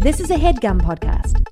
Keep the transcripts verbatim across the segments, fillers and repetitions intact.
This is a HeadGum podcast.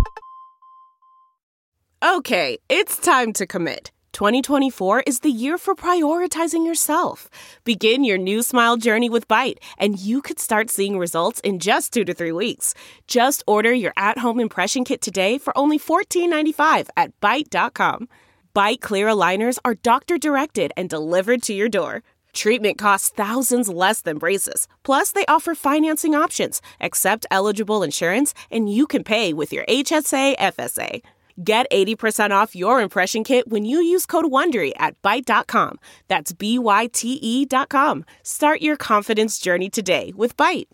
Okay, it's time to commit. twenty twenty-four is the year for prioritizing yourself. Begin your new smile journey with Byte, and you could start seeing results in just two to three weeks. Just order your at-home impression kit today for only fourteen ninety-five at byte dot com. Byte Clear aligners are doctor-directed and delivered to your door. Treatment costs thousands less than braces. Plus, they offer financing options, accept eligible insurance, and you can pay with your H S A F S A. Get eighty percent off your impression kit when you use code WONDERY at byte dot com. That's B Y T E dot com. Start your confidence journey today with Byte.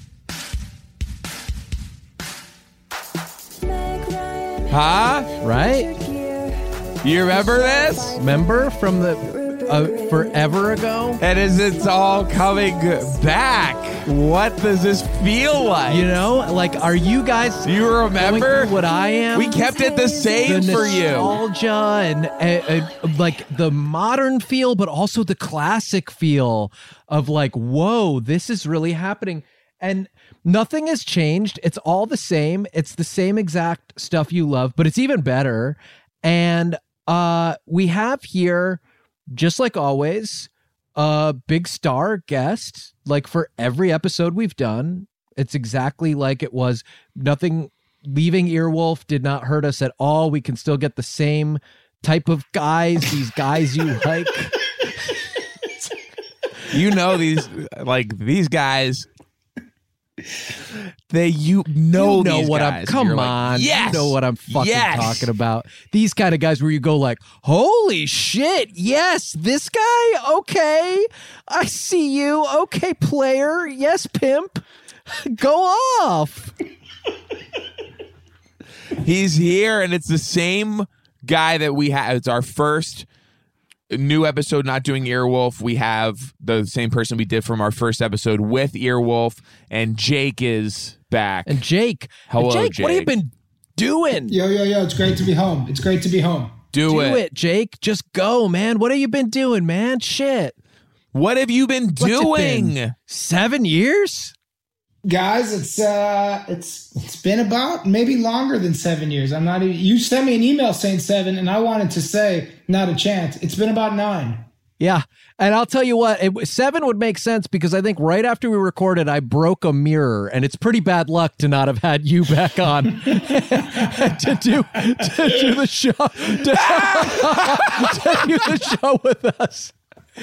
Huh? Right? You remember this? Remember from the uh, forever ago? And as it's all coming back, what does this feel like? You know, like, are you guys? Do you remember what I am? We kept it the same the for you. Nostalgia and uh, uh, like the modern feel, but also the classic feel of like, whoa, this is really happening. And nothing has changed. It's all the same. It's the same exact stuff you love, but it's even better. And uh, we have here, just like always, a big star guest, like for every episode we've done. It's exactly like it was. Nothing, leaving Earwolf did not hurt us at all. We can still get the same type of guys, these guys you like. You know, these, like, these guys, they, you know, you know these what guys. I'm, come You're on. like, yes, you know what I'm fucking yes. talking about. These kind of guys where you go like, holy shit, yes, this guy, okay, I see you, okay, player, yes, pimp, go off. He's here, and it's the same guy that we have. It's our first new episode not doing Earwolf. We have the same person we did from our first episode with Earwolf, and Jake is back. And Jake, hello, Jake, Jake. what have you been doing? Yo, yo, yo, it's great to be home. It's great to be home. Do, Do it. it, Jake. Just go, man. What have you been doing, man? Shit. What have you been What's it doing? been? Seven years? Guys, it's uh it's it's been about maybe longer than seven years. I'm not even, you sent me an email saying seven, and I wanted to say not a chance. It's been about nine. Yeah. And I'll tell you what, it, seven would make sense because I think right after we recorded, I broke a mirror, and it's pretty bad luck to not have had you back on to do to do the show to, to do the show with us.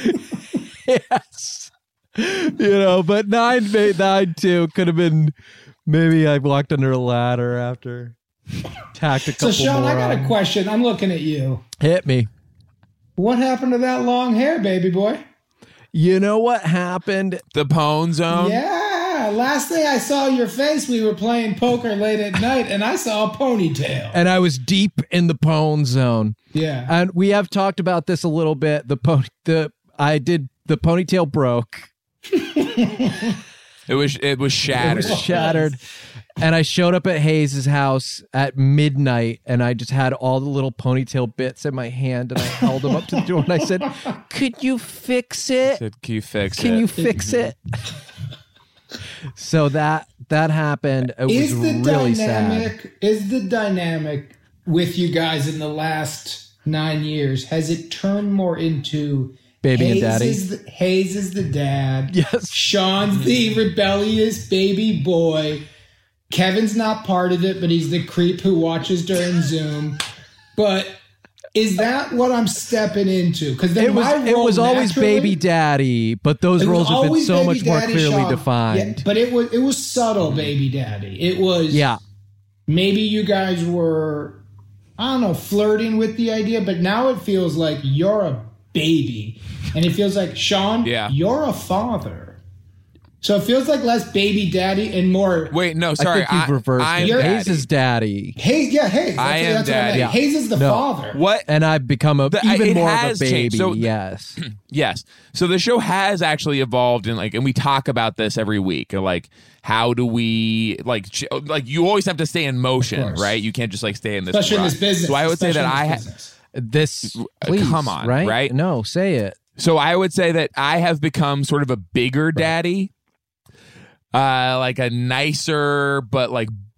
Yes. You know, but nine, nine two could have been. Maybe I walked under a ladder after tacked a couple So, Sean, more I got on. a question. I'm looking at you. Hit me. What happened to that long hair, baby boy? You know what happened? The Pone Zone? Yeah. Last day I saw your face, we were playing poker late at night, and I saw a ponytail. And I was deep in the pone zone. Yeah. And we have talked about this a little bit. The pony, the I did the ponytail broke. It was it was shattered. It was shattered. And I showed up at Hayes' house at midnight, and I just had all the little ponytail bits in my hand, and I held them up to the door, and I said, could you fix it? Said, Can you fix Can it? you fix it? So that that happened. It Is was the really dynamic sad. is the dynamic with you guys in the last nine years, has it turned more into Baby Hayes and daddy? Is the, Hayes is the dad. Yes. Sean's the rebellious baby boy. Kevin's not part of it, but he's the creep who watches during Zoom. But is that what I'm stepping into? Because It was it was always baby daddy, but those roles have been so much more clearly defined. Yeah, but it was it was subtle baby daddy. It was Yeah. Maybe you guys were, I don't know, flirting with the idea, but now it feels like you're a baby. And it feels like, Sean, Yeah. you're a father. So it feels like less baby daddy and more. Wait, no, sorry. I think you've reversed I'm it. You're- Hayes daddy. is daddy. Hayes, yeah, Hayes. That's, I am that's what I meant. daddy. Hayes is the No. father. What? And I've become a The- even it more of a has baby. changed. So- yes. Yes. So the show has actually evolved, and like, and we talk about this every week. Like, how do we like, ch- like you always have to stay in motion, course. right? You can't just like stay in this. Especially in rut. this business. So I would say that Especially I in ha- this business. This Uh, please, come on, right? right? No, say it. So I would say that I have become sort of a bigger daddy, uh, like a nicer but like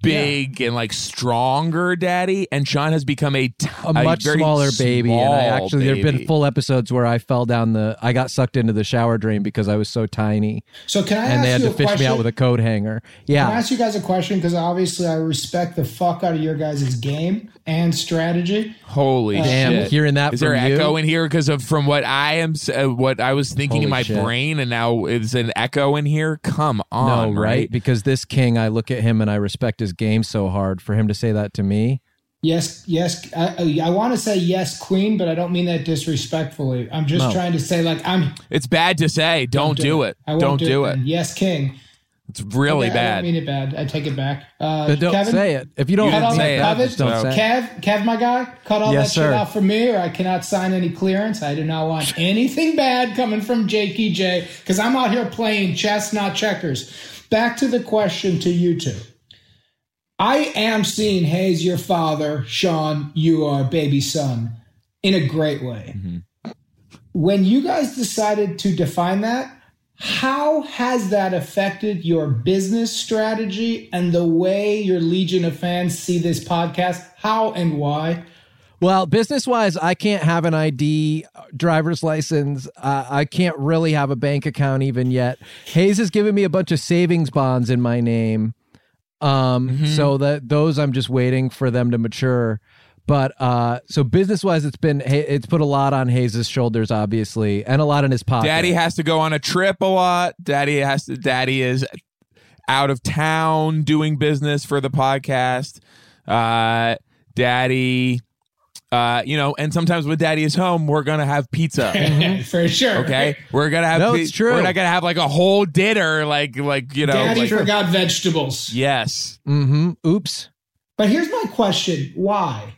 big yeah. and like stronger daddy, and Sean has become a, t- a much a smaller baby. And I actually baby. There have been full episodes where I fell down the, I got sucked into the shower drain because I was so tiny. So can I and ask they had you to a fish question? me out with a coat hanger. Yeah. Can I ask you guys a question? Because obviously I respect the fuck out of your guys' game and strategy. Holy uh, damn! shit. Hearing that, is from there you? echo in here because of from what I am, uh, what I was thinking Holy in my shit. brain, and now it's an echo in here. Come on, no, right? right? Because this king, I look at him and I respect his game so hard. For him to say that to me, yes, yes, I, I want to say yes, queen, but I don't mean that disrespectfully. I'm just No. trying to say like I'm. It's bad to say. Don't, do, do it. it. I won't Don't do, do it. it. And yes, king. It's really okay, bad. I don't mean it bad. I take it back. Uh, but don't Kevin, say it. If you don't You cut all say that, it. just don't No. say it. Kev, Kev, my guy, cut all Yes, that sir. shit off for me, or I cannot sign any clearance. I do not want anything bad coming from Jake E J because I'm out here playing chess, not checkers. Back to the question to you two. I am seeing Hayes, your father, Sean, you are baby son, in a great way. Mm-hmm. When you guys decided to define that, how has that affected your business strategy and the way your legion of fans see this podcast? How and why? Well, business-wise, I can't have an I D, driver's license. Uh, I can't really have a bank account even yet. Hayes has given me a bunch of savings bonds in my name. Um, mm-hmm. So that those I'm just waiting for them to mature. But uh, so business-wise, it's been it's put a lot on Hayes' shoulders, obviously, and a lot in his pocket. Daddy has to go on a trip a lot. Daddy has to. Daddy is out of town doing business for the podcast. Uh, Daddy, uh, you know, and sometimes when Daddy is home, we're gonna have pizza for sure. Okay, we're gonna have. No, pi- it's true. We're not gonna have like a whole dinner, like like you know. Daddy like, forgot vegetables. Yes. Mm-hmm. Oops. But here's my question: why?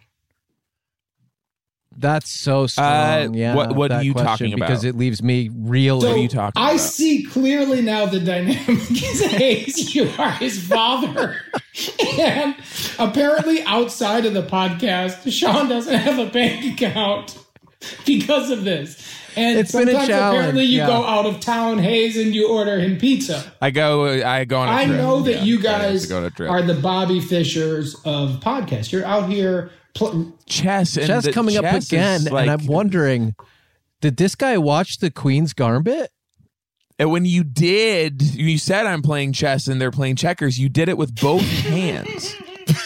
That's so strong. Uh, yeah. what- what that are you question, talking about? Because it leaves me real. So What are you talking I about? see clearly now the dynamic is Hayes. You are his father. And apparently outside of the podcast, Sean doesn't have a bank account because of this. And It's been a sometimes challenge, apparently you yeah. go out of town, Hayes, and you order him pizza. I go. I go on. A I trip. know that Yeah, you I have guys to go on a trip. are the Bobby Fishers of podcasts. You're out here. Pl- chess. And Chess the coming up chess again, is like, and I'm wondering, did this guy watch the Queen's Gambit? And when you did, you said I'm playing chess and they're playing checkers. You did it with both hands.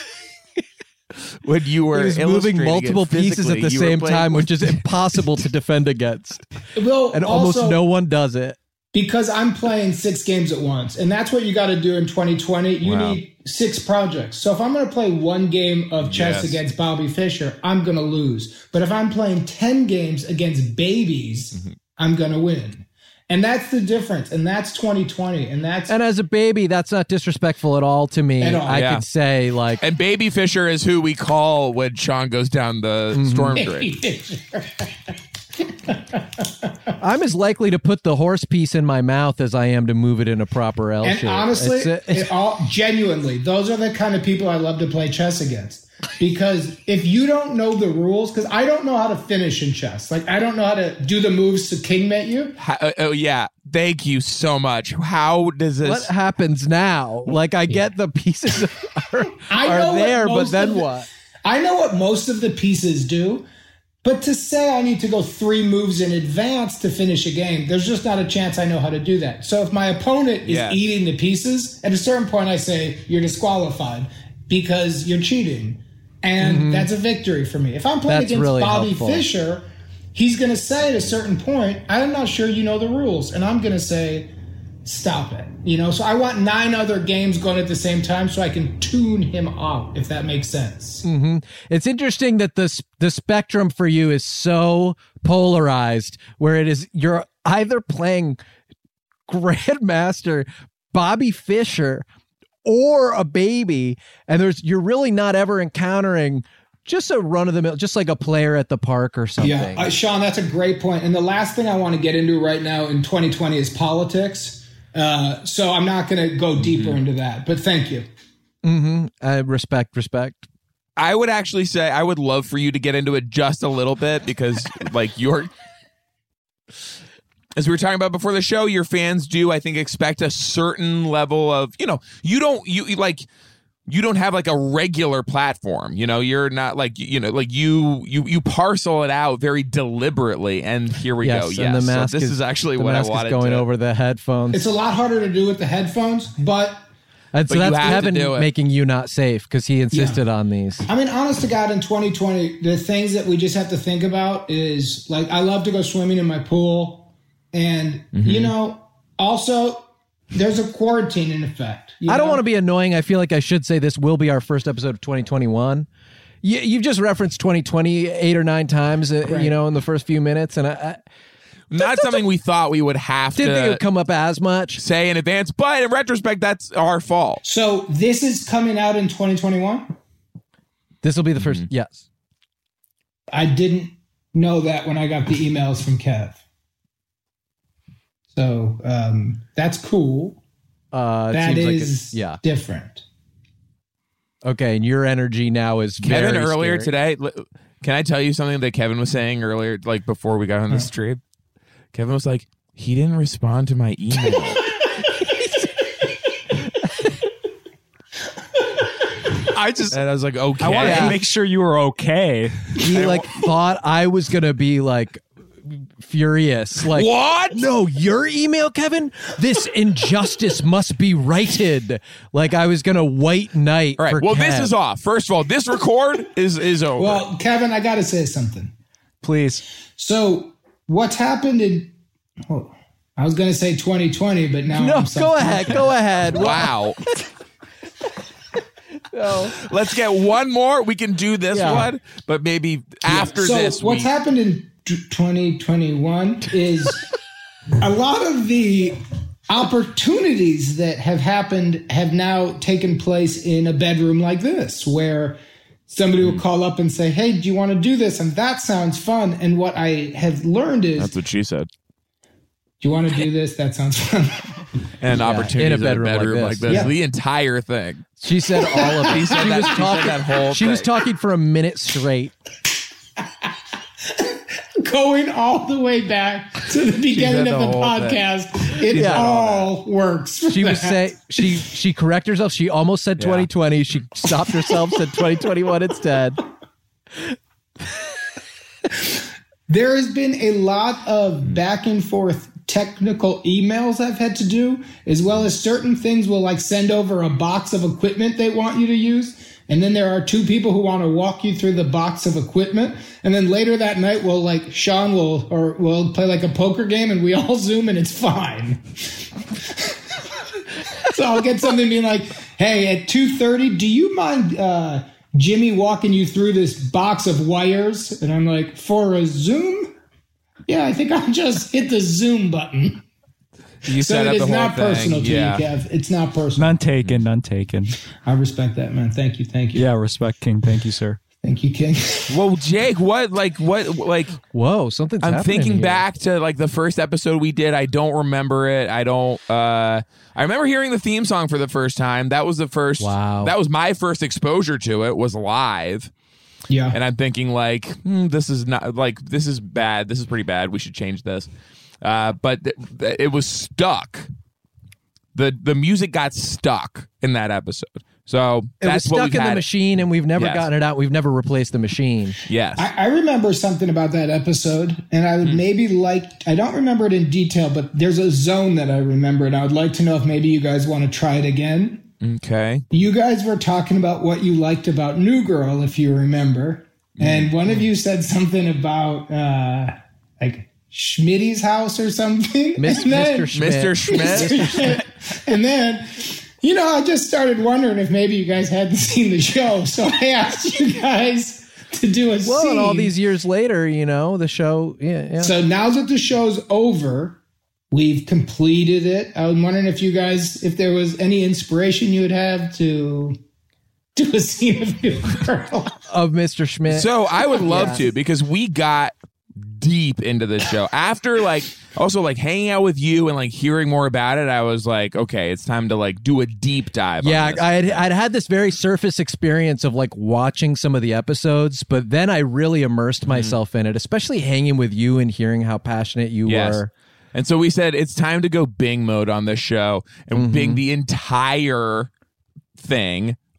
When you were He was moving illustrating multiple it pieces at physically, the you were same playing time, with- which is impossible to defend against. well, And almost also, no one does it. because I'm playing six games at once, and that's what you got to do in twenty twenty. You Wow. need six projects. So if I'm going to play one game of chess Yes. against Bobby Fischer, I'm going to lose. But if I'm playing ten games against babies, Mm-hmm. I'm going to win. And that's the difference. And that's twenty twenty. And that's And as a baby, that's not disrespectful at all to me. At all. I Yeah. could say, like, And Baby Fisher is who we call when Sean goes down the Mm-hmm. storm Baby drain. Fischer. I'm as likely to put the horse piece in my mouth as I am to move it in a proper L And shape. honestly, It's, uh, it all genuinely, those are the kind of people I love to play chess against. Because if you don't know the rules, because I don't know how to finish in chess. Like I don't know how to do the moves to kingmate you. How, uh, oh yeah, thank you so much. How does this? what happens now? Like, I get the pieces are, I are know what there, but most then of the- what? I know what most of the pieces do, but to say I need to go three moves in advance to finish a game, there's just not a chance I know how to do that. So if my opponent is Yeah. eating the pieces, at a certain point I say you're disqualified because you're cheating. And that's a victory for me. If I'm playing That's against really Bobby helpful. Fischer, he's going to say at a certain point, I'm not sure you know the rules. And I'm going to say, stop it. You know, so I want nine other games going at the same time so I can tune him out, if that makes sense. It's interesting that the s- the spectrum for you is so polarized, where it is you're either playing Grandmaster Bobby Fischer or a baby, and there's you're really not ever encountering just a run of the mill, just like a player at the park or something. Yeah, uh, Sean, that's a great point. And the last thing I want to get into right now in twenty twenty is politics. Uh, so I'm not going to go deeper into that. But thank you. mm-hmm. uh, respect, respect. I would actually say I would love for you to get into it just a little bit because, like, you're. As we were talking about before the show, your fans do, I think, expect a certain level of, you know, you don't, you you, like, you don't have like a regular platform. You know, you're not like, you know, like you you you parcel it out very deliberately. And here we yes, go. And Yes. the mask so this is, is actually the what I mask wanted is going to, over the headphones. It's a lot harder to do with the headphones, but and so but you that's have to Kevin do it. making you not safe because he insisted on these. I mean, honest to God, in twenty twenty, the things that we just have to think about is like, I love to go swimming in my pool. And, Mm-hmm. you know, also, there's a quarantine in effect. you I don't know? want to be annoying. I feel like I should say this will be our first episode of twenty twenty-one. You, you've just referenced twenty twenty eight or nine times, uh, Right. you know, in the first few minutes. And I, I not something we thought we would have didn't think it to would come up as much. say in advance. But in retrospect, that's our fault. So this is coming out in twenty twenty-one? This will be the first. Mm-hmm. Yes. I didn't know that when I got the emails from Kev. So um, that's cool. Uh, it That seems like is it- yeah. different. Okay. And your energy now is Kevin very earlier scary. today, li- can I tell you something that Kevin was saying earlier, like before we got on the stream? Kevin was like, he didn't respond to my email. I just And I was like, okay. I wanted Yeah. to make sure you were okay. He like thought I was gonna be like furious. Like What? No, your email, Kevin. This injustice must be righted. Like I was gonna white knight. All right. For Well, this Kev. is off. First of all, this record is is over. Well, Kevin, I got to say something. Please. So what's happened in, oh, I was going to say twenty twenty, but now No, I'm go ahead. Go ahead. wow. Let's get one more. We can do this Yeah. one, but maybe after so this. what's we, happened in t- twenty twenty-one is a lot of the opportunities that have happened have now taken place in a bedroom like this, where somebody will call up and say, hey, do you want to do this? And that sounds fun. And what I have learned is, That's what she said. do you want to do this? That sounds fun. And opportunities in a in bedroom like bedroom like this. this. Yeah. The entire thing. She said all of it. He said she that- was he said talking that whole She was thing. talking for a minute straight. Going all the way back to the beginning said of the the whole thing. podcast, it said all works. for She was that. say she she corrected herself. She almost said Yeah. twenty twenty. She stopped herself, said twenty twenty-one instead. There has been a lot of back and forth technical emails I've had to do, as well as certain things will like send over a box of equipment they want you to use. And then there are two people who want to walk you through the box of equipment. And then later that night, we'll like, Sean will, or we'll play like a poker game and we all Zoom and it's fine. So I'll get something being like, hey, at two thirty, do you mind, uh, Jimmy walking you through this box of wires? And I'm like, for a Zoom? Yeah, I think I'll just hit the Zoom button. You So set it up is the whole not thing. personal to yeah. you, Kev. It's not personal. None taken, none taken. I respect that, man. Thank you. Thank you. Yeah, respect, King. Thank you, sir. Thank you, King. Well, Jake, what like what like Whoa, something's I'm happening thinking here. back to like the first episode we did. I don't remember it. I don't uh I remember hearing the theme song for the first time. That was the first Wow. That was my first exposure to it, was live. Yeah. And I'm thinking like, hmm, this is not like this is bad. This is pretty bad. We should change this. Uh but th- th- it was stuck. The the music got stuck in that episode. So It that's was what stuck we've in the had. machine, and we've never Yes. gotten it out. We've never replaced the machine. Yes. I, I remember something about that episode, and I would maybe like, I don't remember it in detail, but there's a zone that I remember, and I would like to know if maybe you guys want to try it again. Okay. You guys were talking about what you liked about New Girl, if you remember. And one of you said something about, uh, like, Schmitty's house or something. Miss, And then- Mister Schmidt. Mister Schmidt. And then, you know, I just started wondering if maybe you guys hadn't seen the show. So I asked you guys to do a Well, scene. and all these years later, you know, the show. Yeah, yeah. So now that the show's over, we've completed it. I was wondering if you guys, if there was any inspiration you would have to do a scene of New Girl. of Mister Schmidt. So I would love Yeah. to, because we got deep into the show after like also like hanging out with you and like hearing more about it. I was like, okay, it's time to like do a deep dive. Yeah, on this. I had, I'd had this very surface experience of like watching some of the episodes, but then I really immersed Mm-hmm. myself in it, especially hanging with you and hearing how passionate you Yes. were. And so we said it's time to go Bing mode on this show and Mm-hmm. Bing the entire thing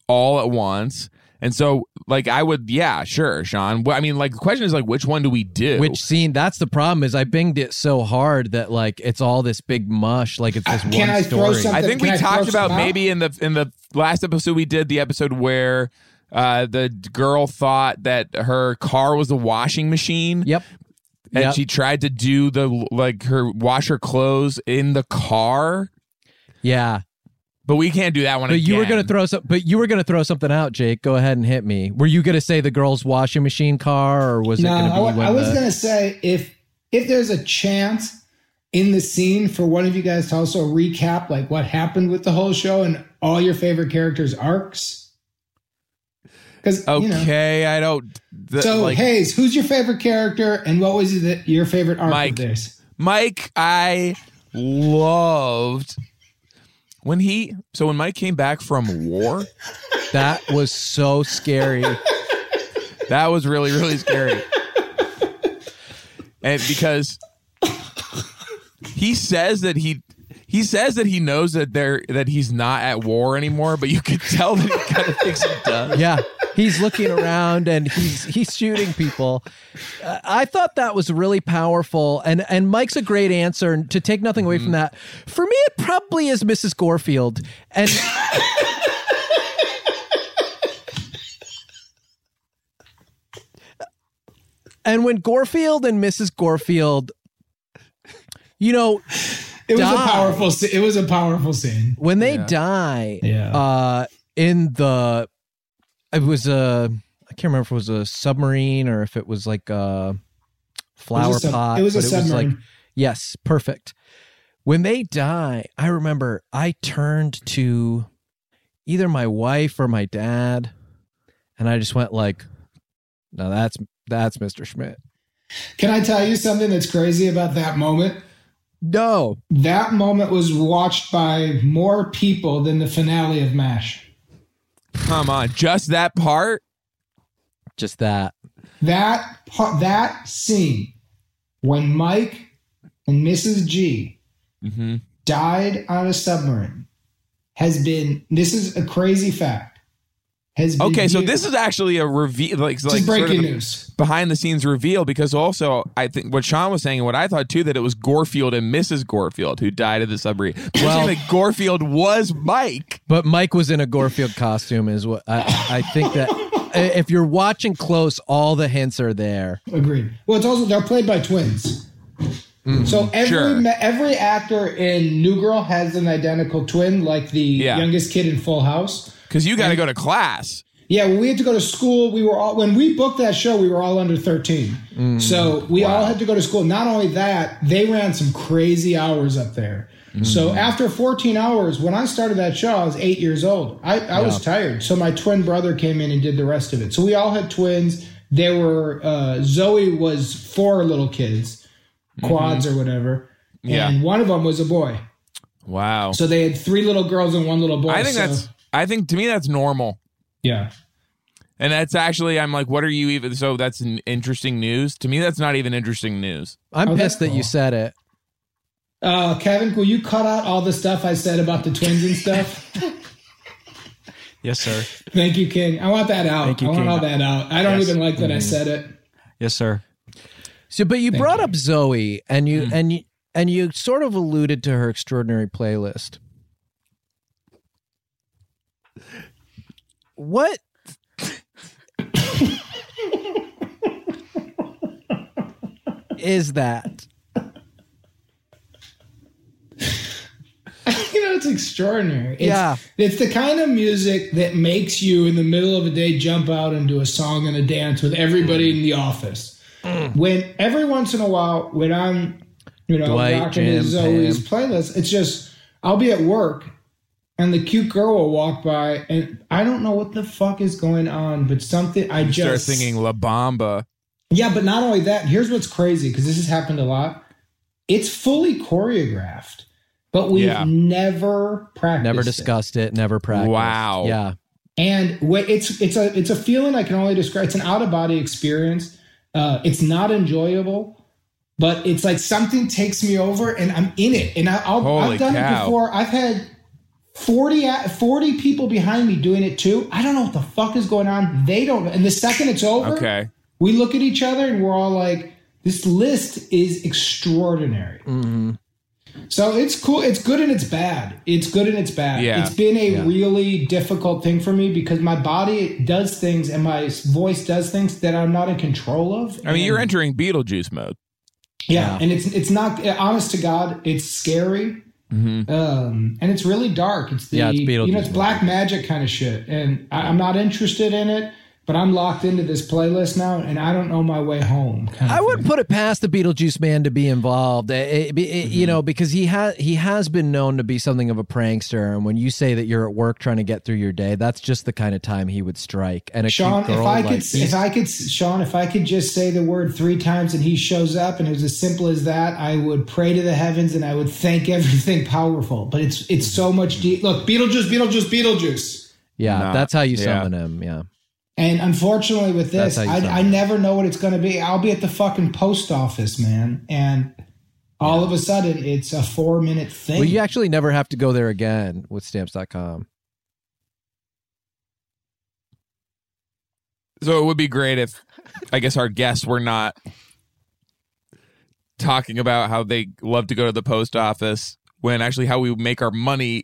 all at once. And so, like, I would, yeah, sure, Sean. Well, I mean, like, the question is, like, which one do we do? Which scene? That's the problem. Is I binged it so hard that like it's all this big mush. Like it's this Uh, can one I throw story. some- I think Can we I throw talked about some out? maybe in the in the last episode we did, the episode where uh, the girl thought that her car was a washing machine. Yep. And Yep. she tried to do the, like, her wash her clothes in the car. Yeah. But we can't do that one But again. you were gonna throw some. But you were gonna throw something out, Jake. Go ahead and hit me. Were you gonna say the girl's washing machine car, or was No, it gonna be I, wa- when I was the- gonna say if if there's a chance in the scene for one of you guys to also recap like what happened with the whole show and all your favorite characters' arcs. Because Okay, you know, I don't. The, so like, Hayes, who's your favorite character, and what was the, your favorite arc Mike. of theirs? Mike, I loved when he. So when Mike came back from war, That was so scary. that was really really scary. And because he says that he he says that he knows that they're that he's not at war anymore, but you could tell that he kind of thinks he does. Yeah, he's looking around and he's he's shooting people. Uh, I thought that was really powerful, and and Mike's a great answer. And to take nothing away Mm-hmm. from that, for me, it probably is Missus Gorefield. And and when Gorefield and Missus Gorefield, you know, It was die. a powerful. sce- It was a powerful scene. when they Yeah. die, Yeah. uh, in the, it was a, I can't remember if it was a submarine or if it was like a flower It was a sub- pot. It was a but submarine. like, yes, perfect. When they die, I remember I turned to either my wife or my dad, and I just went like, "No, that's that's Mister Schmidt." Can I tell you something that's crazy about that moment? No, That moment was watched by more people than the finale of MASH. Come on, just that part. just that. That part, that scene when Mike and Missus G Mm-hmm. died on a submarine has been. This is a crazy fact. Has been Okay, so viewed- this is actually a reveal, like, this like is breaking sort of a news. behind the scenes reveal, because also I think what Sean was saying and what I thought too, that it was Gorefield and Missus Gorefield who died in the submarine. Well, Well- that Gorefield was Mike. But Mike was in a Gorefield costume, is what I, I think that if you're watching close, all the hints are there. Agreed. Well, it's also they're played by twins. So every Sure. ma- every actor in New Girl has an identical twin, like the Yeah. youngest kid in Full House. Because you got to go to class. Yeah, when we had to go to school, we were all when we booked that show, we were all under thirteen. So we all had to go to school. Not only that, they ran some crazy hours up there. So after fourteen hours, when I started that show, I was eight years old. I, I was tired. So my twin brother came in and did the rest of it. So we all had twins. There were uh, Zoe was four little kids, quads or whatever, Yeah. and one of them was a boy. Wow. So they had three little girls and one little boy. I think So- that's, I think to me that's normal. yeah. And that's actually, I'm like, what are you even? So that's an interesting news. To me, that's not even interesting news. I'm Oh, that's pissed that you cool. said it. Uh, Kevin, will you cut out all the stuff I said about the twins and stuff? Yes, sir. Thank you, King. I want that out. Thank you, I want King. all that out. I don't Yes. even like that I said it. Yes, sir. So, but you Thank brought you. up Zoe, and you and you and you sort of alluded to her extraordinary playlist. What? is that? You know, it's extraordinary. It's, Yeah. It's the kind of music that makes you, in the middle of a day, jump out and do a song and a dance with everybody in the office. When every once in a while, when I'm, you know, Dwight, rocking to Jim, Zoe's Pam. playlist, it's just, I'll be at work and the cute girl will walk by and I don't know what the fuck is going on, but something, I You start just. singing La Bamba. Yeah, but not only that, here's what's crazy, because this has happened a lot. It's fully choreographed, but we've Yeah. never practiced Never it. discussed it. Never practiced. Wow. Yeah. And wh- it's it's a it's a feeling I can only describe. It's an out of body experience. Uh, it's not enjoyable, but it's like something takes me over, and I'm in it. And I, I'll, Holy I've done cow. it before. I've had forty, forty people behind me doing it too. I don't know what the fuck is going on. They don't. And the second it's over, Okay. we look at each other and we're all like, this list is extraordinary. Mm-hmm. So it's cool. It's good and it's bad. It's good and it's bad. Yeah. It's been a Yeah. really difficult thing for me because my body does things and my voice does things that I'm not in control of. I mean, And- you're entering Beetlejuice mode. Yeah, Yeah. and it's it's not, honest to God, it's scary. Mm-hmm. Um, and it's really dark. It's the Yeah, it's Beetlejuice you know it's black magic kind of shit, and I, I'm not interested in it. But I'm locked into this playlist now, and I don't know my way home. kind of I wouldn't thing. put it past the Beetlejuice man to be involved, It- it- it- Mm-hmm. you know, because he has he has been known to be something of a prankster. And when you say that you're at work trying to get through your day, that's just the kind of time he would strike. And a Sean, cute girl, if I like, could, if I could, Sean, if I could just say the word three times and he shows up, and it was as simple as that, I would pray to the heavens and I would thank everything powerful. But it's it's so much deep. Look, Beetlejuice, Beetlejuice, Beetlejuice. yeah, Nah, that's how you yeah. summon him. Yeah. And unfortunately, with this, That's how you I, I sound. never know what it's going to be. I'll be at the fucking post office, man, and all of a sudden, it's a four minute thing. Well, you actually never have to go there again with stamps dot com. So it would be great if, I guess, our guests were not talking about how they love to go to the post office when actually how we make our money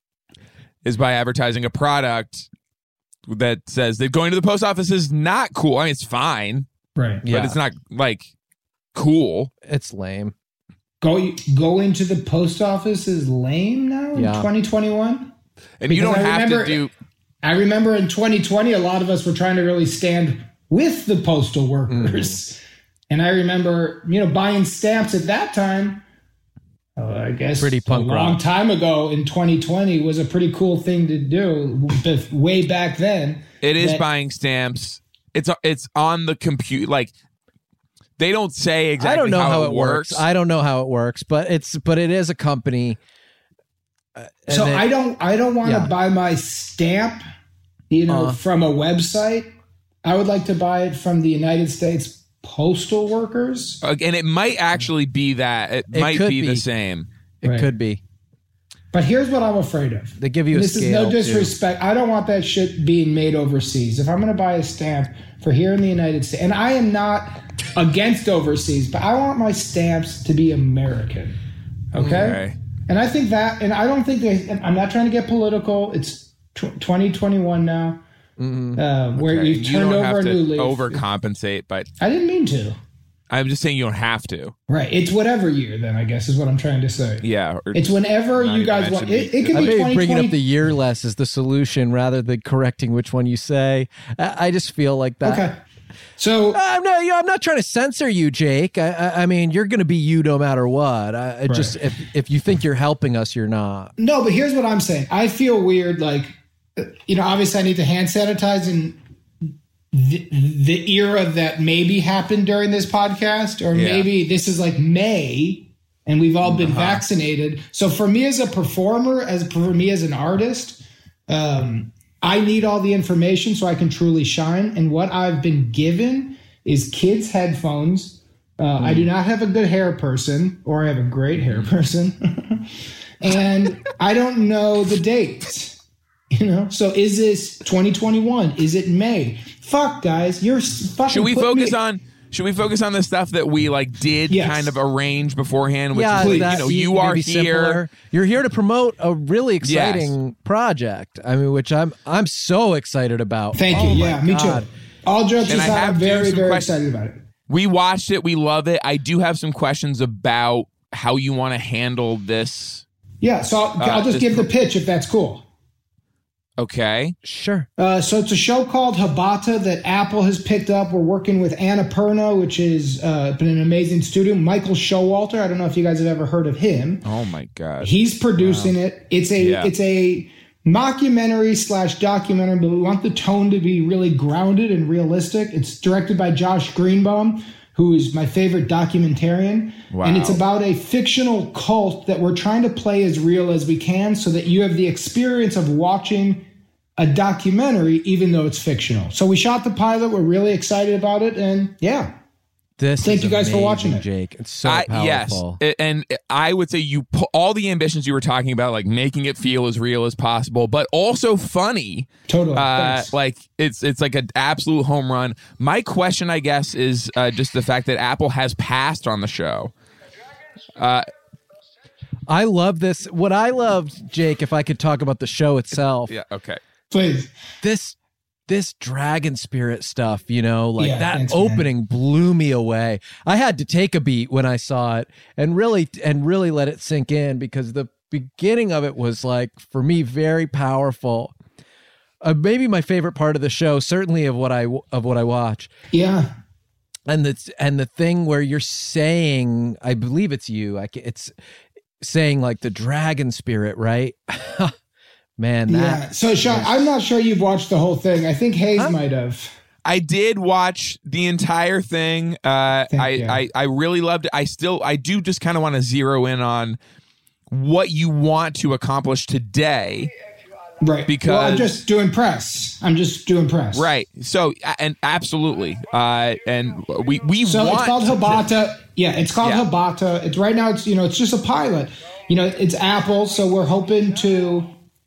is by advertising a product that says that going to the post office is not cool. I mean, it's fine, right. Yeah. but it's not like cool. It's lame. Go go into the post office is lame now in Yeah. twenty twenty-one. And you Because don't I have remember- to do. I remember in twenty twenty, a lot of us were trying to really stand with the postal workers. Mm. And I remember, you know, buying stamps at that time, uh, I guess Pretty punk a long rock. time ago in twenty twenty was a pretty cool thing to do bef- way back then. It is that- buying stamps. It's it's on the computer. Like they don't say exactly I don't know how, how, it it works. I don't know how it works, but it's but it is a company. uh, and So then- I don't I don't want to Yeah. buy my stamp, you know, Uh. from a website. I would like to buy it from the United States Postal Workers. Uh, and it might actually be that. It, It might could be, be. the same. It Right. could be. But here's what I'm afraid of. They give you And a this is scale, no too. disrespect. I don't want that shit being made overseas. If I'm going to buy a stamp for here in the United States, and I am not against overseas, but I want my stamps to be American. Okay? Okay. And I think that, and I don't think they, and I'm not trying to get political. It's tw- twenty twenty-one now, uh, where Okay. you've You turned don't over a have new to leaf. overcompensate, but I didn't mean to. I'm just saying you don't have to. Right. It's whatever year, then, I guess, is what I'm trying to say. Yeah. or- It's whenever Not you even guys want. mention It, it can I be may twenty bringing twenty. up the year less as the solution rather than correcting which one you say. I, I just feel like that. Okay. So I'm not. I'm not trying to censor you, Jake. I, I, I mean, you're going to be you no matter what. I, I just if if you think you're helping us, you're not. no, but here's what I'm saying. I feel weird. Like, you know, obviously I need to hand sanitize, and the, the era that maybe happened during this podcast, or Yeah. maybe this is like May, and we've all been vaccinated. So for me as a performer, as for me as an artist, um, I need all the information so I can truly shine. And what I've been given is kids' headphones. Uh, I do not have a good hair person, or I have a great hair person. And I don't know the date. You know, so is this twenty twenty-one? Is it May? Fuck, guys, you're s- fucking. should we put focus me- on? Should we focus on the stuff that we like did Yes. kind of arrange beforehand? Which Yeah, is, like, that- you know, you are maybe here. simpler. You're here to promote a really exciting project. I mean, which I'm I'm so excited about. Thank Oh you. my Yeah, me God. too. All jokes And I aside, have I'm to very, some very questions. excited about it. We watched it. We love it. I do have some questions about how you want to handle this. Yeah, so I'll, Uh, I'll just this- give the pitch if that's cool. Okay. Sure. Uh, so it's a show called Habata that Apple has picked up. We're working with Annapurna, which is uh, been an amazing studio. Michael Showalter. I don't know if you guys have ever heard of him. Oh my God. He's producing it. It's a Yeah. it's a mockumentary slash documentary, but we want the tone to be really grounded and realistic. It's directed by Josh Greenbaum, who is my favorite documentarian. Wow. And it's about a fictional cult that we're trying to play as real as we can so that you have the experience of watching a documentary, even though it's fictional. So we shot the pilot. We're really excited about it. And yeah, This Thank is you guys for amazing, watching it. Jake. It's so I, powerful. yes, and I would say you put all the ambitions you were talking about, like making it feel as real as possible, but also funny. Totally. Uh, Thanks. like it's it's like an absolute home run. My question, I guess, is uh, just the fact that Apple has passed on the show. Uh, I love this. What I loved, Jake, if I could talk about the show itself, yeah. Okay. Please. this this dragon spirit stuff, you know, like Yeah, that thanks, man. opening blew me away. I had to take a beat when I saw it and really and really let it sink in, because the beginning of it was, like, for me, very powerful. Uh, maybe my favorite part of the show, certainly of what I of what I watch. Yeah. And the and the thing where you're saying, I believe it's you. I ca- it's saying like the dragon spirit, right? Man, that Yeah. So, Sean, I'm not sure you've watched the whole thing. I think Hayes Huh? might have. I did watch the entire thing. Uh, Thank I, you. I I really loved it. I still I do just kind of want to zero in on what you want to accomplish today. Right. Because- well, I'm just doing press. I'm just doing press. Right. So a- and absolutely. Uh, and we we So want it's called to- Habata. Yeah, it's called Yeah. Habata. It's right now. It's you know, it's just a pilot. You know, it's Apple. So we're hoping to.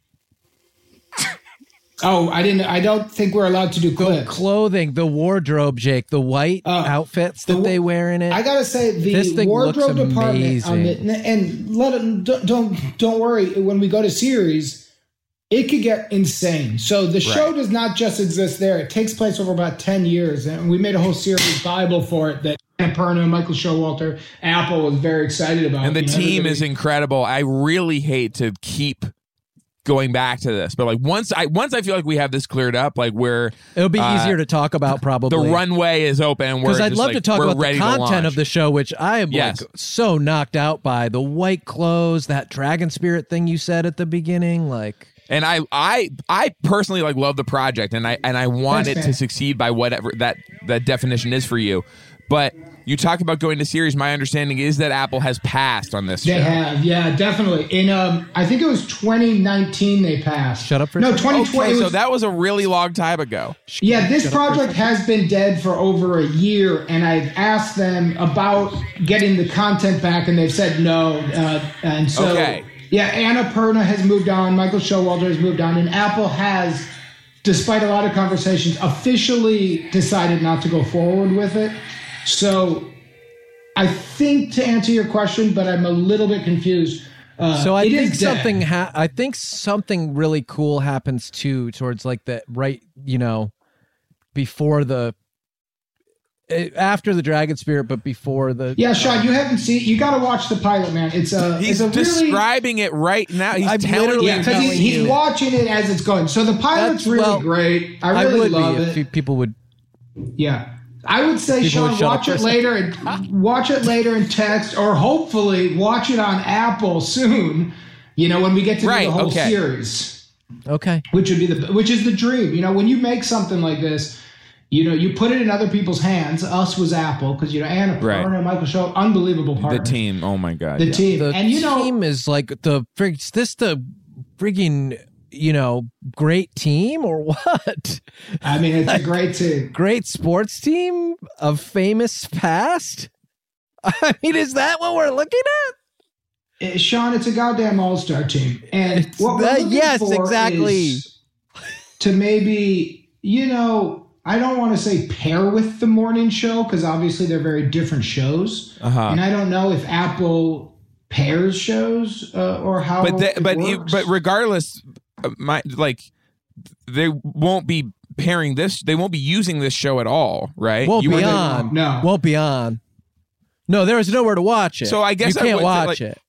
Oh, I didn't. I don't think we're allowed to do clips. clothing, the wardrobe, Jake, the white Uh, outfits that the- they wear in it. I gotta say This the thing wardrobe looks department on amazing. it, and let it, don't don't don't worry. When we go to series, it could get insane. So the show Right. does not just exist there. It takes place over about ten years, and we made a whole series Bible for it that Anna Perna, Michael Showalter, Apple was very excited about. and the You know, team is everybody- incredible. I really hate to keep going back to this, but like once I once I feel like we have this cleared up, like we're It'll be uh, easier to talk about probably. the runway is open. and we're Because I'd just, love like, to talk we're about the ready to content launch. of the show, which I am Yes. like so knocked out by. The white clothes, that dragon spirit thing you said at the beginning, like And I, I, I personally like love the project, and I and I want Thanks, it man. to succeed by whatever that that definition is for you. But you talk about going to series. My understanding is that Apple has passed on this They show. have, yeah, definitely. In um, I think it was twenty nineteen they passed. Shut up for a no second. twenty twenty. Okay, it so was- that was a really long time ago. Yeah, this project has been dead for over a year, and I've asked them about getting the content back, and they've said no. Uh, and so, Okay. yeah, Anna Perna has moved on, Michael Showalter has moved on, and Apple has, despite a lot of conversations, officially decided not to go forward with it. So, I think to answer your question, but I'm a little bit confused. Uh, so. I it think is dead. something. Ha- I think something really cool happens too towards like the right, you know, before the eh, after the dragon spirit, but before the Yeah, Sean, you haven't seen. You got to watch the pilot, man. It's a. He's it's a really, describing it right now. He's I'm telling literally you. Yeah, because he's, telling he's you. watching it as it's going. So the pilot's That's- really well, great. I I really would love be it. if pe- people would. Yeah. I would say, People would Sean, shut up watch for a it later and watch it later in text, or hopefully watch it on Apple soon. You know, when we get to Right, do the whole okay. series, Okay. which would be the which is the dream. You know, when you make something like this, you know, you put it in other people's hands. Us was Apple because you know Anna Right. Perna, Michael Shaw, unbelievable The partner. team. Oh my god. the yeah. team, The and you know, team is like the frig- is this the frigging, you know, great team or what? I mean, it's a great team. Great sports team of famous past? I mean, is that what we're looking at? Uh, Sean, it's a goddamn all-star team, and It's what we're that- looking yes, for exactly. is to maybe, you know, I don't want to say pair with the morning show because obviously they're very different shows, Uh-huh. and I don't know if Apple pairs shows uh, or how. But they, it but you, works. but regardless, uh, my like they won't be pairing this. They won't be using this show at all, right? Won't You be were- on. No. Won't be on. No, there is nowhere to watch it. So I guess you I can't would say, watch like, it.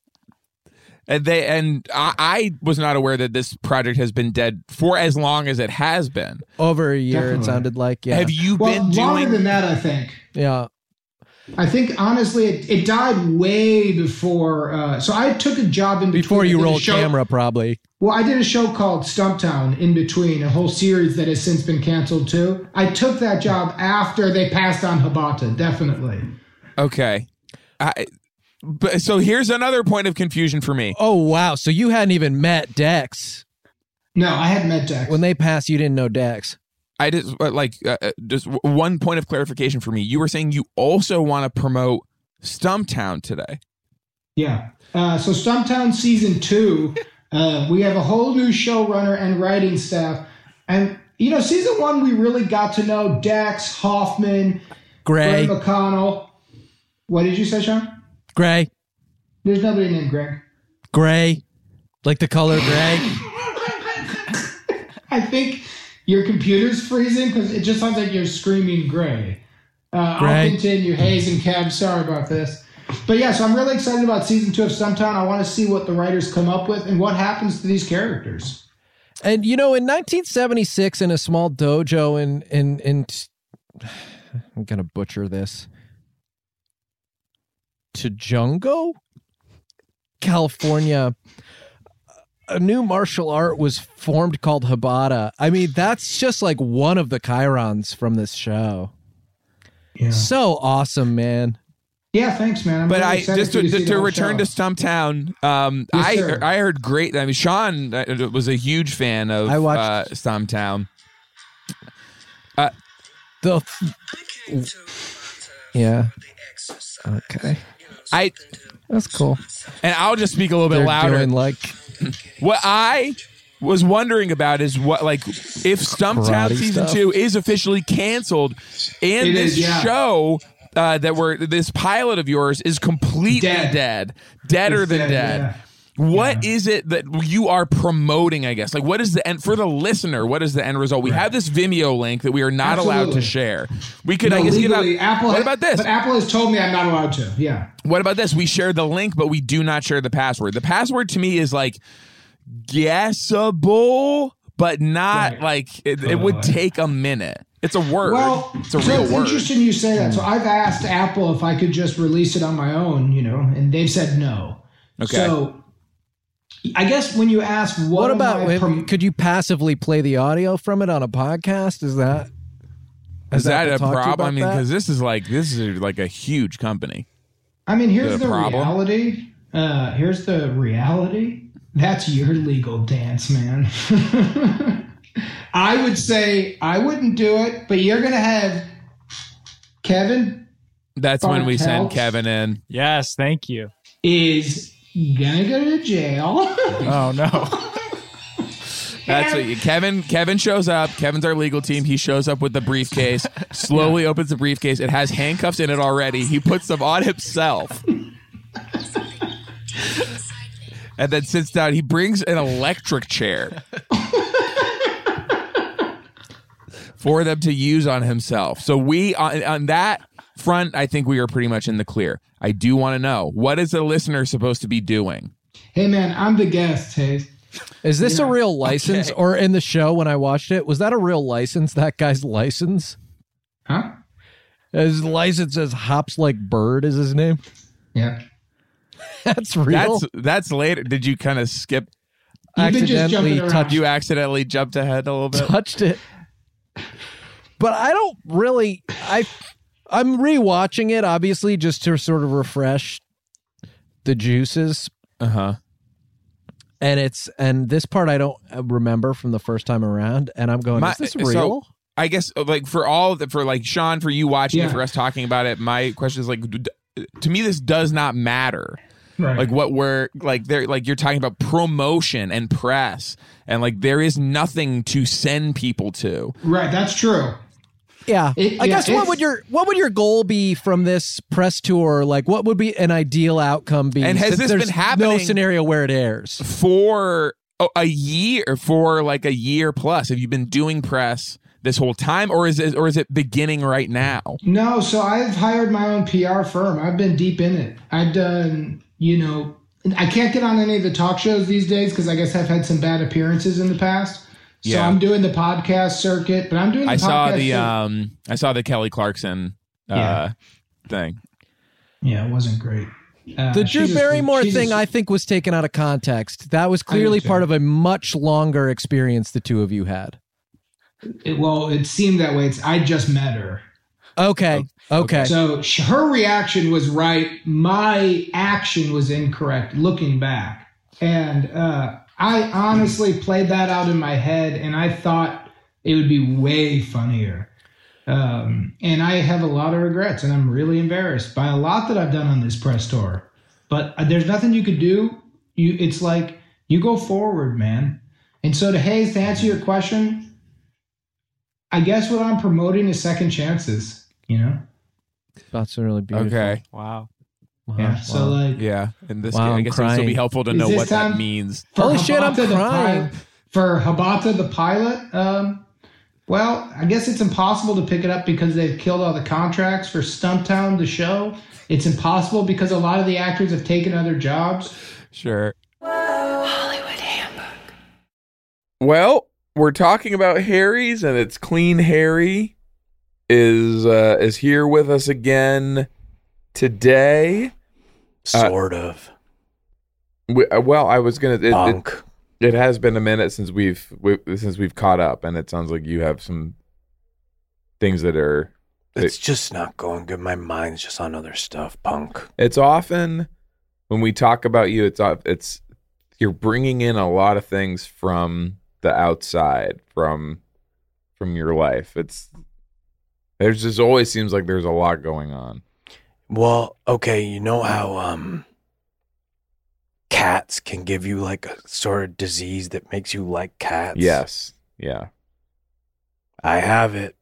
And they and I, I was not aware that this project has been dead for as long as it has been. Over a year, Definitely. it sounded like. Yeah. Have you well, been longer doing? than that, I think. Yeah. I think honestly, it, it died way before. Uh, so I took a job in between. Before I you did a roll show- camera, probably. Well, I did a show called Stumptown in between, a whole series that has since been canceled too. I took that job after they passed on Habata, definitely. Okay. I, but so here's another point of confusion for me. Oh, wow. So you hadn't even met Dex. No, I hadn't met Dex. When they passed, you didn't know Dex. I just like uh, just one point of clarification for me. You were saying you also want to promote Stumptown today. Yeah. Uh, so Stumptown season two, uh, we have a whole new showrunner and writing staff. And, you know, season one, we really got to know Dax, Hoffman, Gray. Greg McConnell. What did you say, Sean? Gray. There's nobody named Greg. Gray. Like the color gray. I think your computer's freezing because it just sounds like you're screaming gray. Uh, Gray. I'll continue. Hayes and Kev, sorry about this. But yeah, so I'm really excited about season two of Stumptown. I want to see what the writers come up with and what happens to these characters. And, you know, in nineteen seventy-six, in a small dojo in, in, in I'm going to butcher this, Tujungo, California, a new martial art was formed called Habata. I mean, that's just like one of the chirons from this show. Yeah. So awesome, man. Yeah, thanks, man. I'm But really I excited just for to, you to, to, see the to whole return to show. Stumptown. Um, Yes, I sir. I heard great. I mean, Sean uh, was a huge fan of I watched- uh, Stumptown. The yeah. Okay, I that's cool. and I'll just speak a little bit They're louder. doing like What I was wondering about is what, like, if Stumptown Karate season stuff. two is officially canceled, and It this is, yeah. show uh, that we're this pilot of yours is completely Dead. dead, deader It's than dead, dead. yeah. What is it that you are promoting, I guess? Like, what is the end for the listener? What is the end result? We have this Vimeo link that we are not allowed to Absolutely. share. We could, No, I guess, give out. legally, Apple What ha- about this? But Apple has told me I'm not allowed to. Yeah. What about this? We share the link, but we do not share the password. The password to me is like guessable, but not Right. like it, it would take a minute. It's a word. Well, it's a so real it's word. interesting you say that. So I've asked Apple if I could just release it on my own, you know, and they've said no. Okay. So I guess when you ask what, what am about I prom- could you passively play the audio from it on a podcast? Is that Is that to a talk to you problem? I about mean, that? because this is like this is like a huge company. I mean, here's the the problem? reality. Uh, here's the reality. That's your legal dance, man. I would say I wouldn't do it, but you're gonna have Kevin That's when we send Bartels. Kevin in. Yes, thank you. is gonna go to jail. Oh no. That's what you, Kevin. Kevin shows up. Kevin's our legal team. He shows up with the briefcase. Slowly opens the briefcase. It has handcuffs in it already. He puts them on himself, and then sits down. He brings an electric chair for them to use on himself. So we on, on that front, I think we are pretty much in the clear. I do want to know, what is the listener supposed to be doing? Hey, man, I'm the guest. Hey, Is this Yeah. a real license? Okay. Or in the show when I watched it, was that a real license? That guy's license? huh? His license says Hops Like Bird is his name. Yeah. That's real. That's that's later. Did you kind of skip? You've been just accidentally jumping around. touched You accidentally jumped ahead a little bit. touched it. But I don't really I I'm rewatching it obviously just to sort of refresh the juices, Uh huh. and it's and this part I don't remember from the first time around, and I'm going, My- is this so- real? I guess like for all the, for like Sean, for you watching Yeah. it, for us talking about it, my question is like, d- to me, this does not matter. Right. Like what we're like there, like you're talking about promotion and press, and like there is nothing to send people to. Right. That's true. Yeah. It- I yeah, guess what it's- would your what would your goal be from this press tour? Like what would be an ideal outcome be? And has since this there's been happening- no scenario where it airs? For a- a year, for like a year plus, have you been doing press this whole time, or is it or is it beginning right now? No, so I've hired my own P R firm. I've been deep in it. I've done, you know, I can't get on any of the talk shows these days because I guess I've had some bad appearances in the past. So Yeah. I'm doing the podcast circuit, but I'm doing the I podcast saw the circuit. um, I saw the Kelly Clarkson uh Yeah. thing. Yeah, it wasn't great. Uh, The Drew she's a- Barrymore she's a- thing, I think, was taken out of context. That was clearly too. part of a much longer experience the two of you had. it, well, it seemed that way. It's I just met her. Okay. Okay. So sh- her reaction was right. My action was incorrect looking back. And uh, I honestly played that out in my head. And I thought it would be way funnier. Um, and I have a lot of regrets, and I'm really embarrassed by a lot that I've done on this press tour. But there's nothing you could do. You, it's like you go forward, man. And so to Hayes, to answer your question, I guess what I'm promoting is second chances. You know. That's really beautiful. Okay. Wow. Wow, Yeah. So wow. like, Yeah. And this, Wow, I I'm guess it would still be crying. helpful to Is know this what that time- means. for Holy shit, I'm Habata the crying. pi- for Habata the pilot, um, well, I guess it's impossible to pick it up because they've killed all the contracts for Stumptown, the show. It's impossible because a lot of the actors have taken other jobs. Sure. Hollywood Handbook. Well, we're talking about Harry's, and it's Clean Harry is uh, is here with us again today. Sort of. We, uh, well, I was gonna. It, Punk. it, it has been a minute since we've we, since we've caught up, and it sounds like you have some things that are. It's just not going good. My mind's just on other stuff, punk. It's often when we talk about you, it's off- it's you're bringing in a lot of things from the outside, from from your life. It's there's just always seems like there's a lot going on. Well, okay, you know how um cats can give you like a sort of disease that makes you like cats? Yes, yeah. I have it.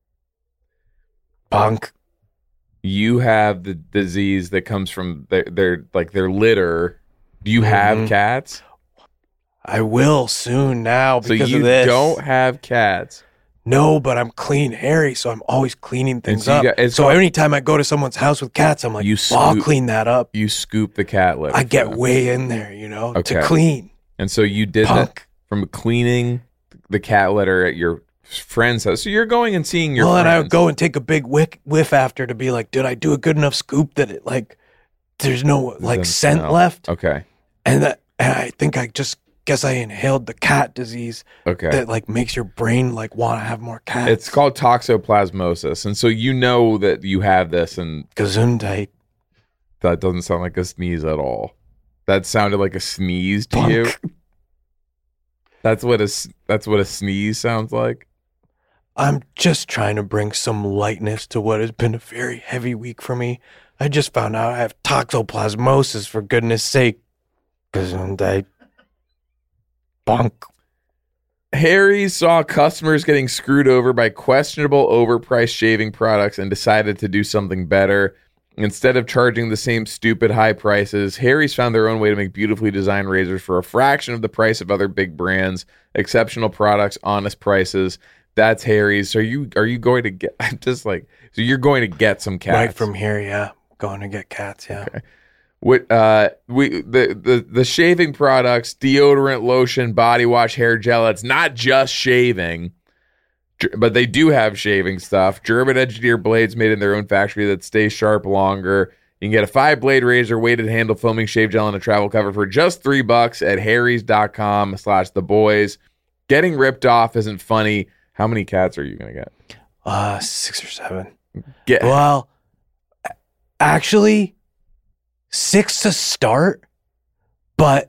Punk. You have the disease that comes from their, their like their litter. Do you have Mhm. cats? I will soon now So because you of this. don't have cats. No, but I'm clean Harry, so I'm always cleaning things so you up. got- it's so called- anytime I go to someone's house with cats, I'm like, You "Oh, I'll scoop- clean that up. You scoop the cat litter. I get for them. way in there, you know, Okay. to clean. And so you did that Punk. from cleaning the cat litter at your friend's house. So you're going and seeing your well, and friends. I would go and take a big whiff, whiff after to be like, did I do a good enough scoop that it like, there's no like Doesn't scent smell. left, Okay. and that, and I think I just guess I inhaled the cat disease Okay. that like makes your brain like want to have more cats. It's called toxoplasmosis. And so you know that you have this, and Gesundheit. that doesn't sound like a sneeze at all. That sounded like a sneeze to you. Punk. That's what a s- that's what a sneeze sounds like. I'm just trying to bring some lightness to what has been a very heavy week for me. I just found out I have toxoplasmosis, for goodness sake. Gesundheit. Punk. Harry saw customers getting screwed over by questionable overpriced shaving products and decided to do something better. Instead of charging the same stupid high prices, Harry's found their own way to make beautifully designed razors for a fraction of the price of other big brands. Exceptional products, honest prices. That's Harry's. So are you are you going to get? I'm just like, so you're going to get some cats Right from here, yeah. Going to get cats, yeah. Okay. What uh we the, the the shaving products, deodorant, lotion, body wash, hair gel. It's not just shaving, Ger- but they do have shaving stuff. German engineered blades made in their own factory that stay sharp longer. You can get a five blade razor, weighted handle, foaming shave gel, and a travel cover for just three bucks at harrys.com slash the boys. Getting ripped off isn't funny. How many cats are you gonna get? Uh, six or seven. Get Well, a- actually, six to start, but